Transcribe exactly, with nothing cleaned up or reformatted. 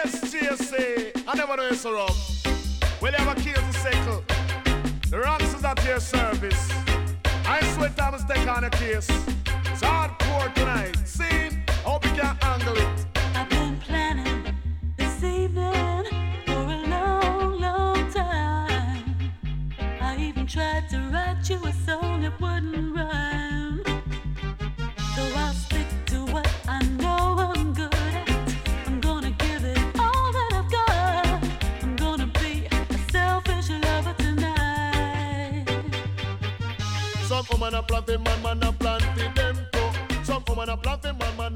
Yes, J C. I never know you so wrong. Well, you have a case to settle. The ranks is at your service. I swear Thomas take on a case. It's hardcore tonight. See? I hope you can handle it. I've been planning this evening for a long, long time. I even tried to write you a song that wouldn't rhyme. So I'll stick to what I know I'm good at. I'm gonna give it all that I've got. I'm gonna be a selfish lover tonight. Some woman a planting man, man a planting them too. Some woman a planting man, man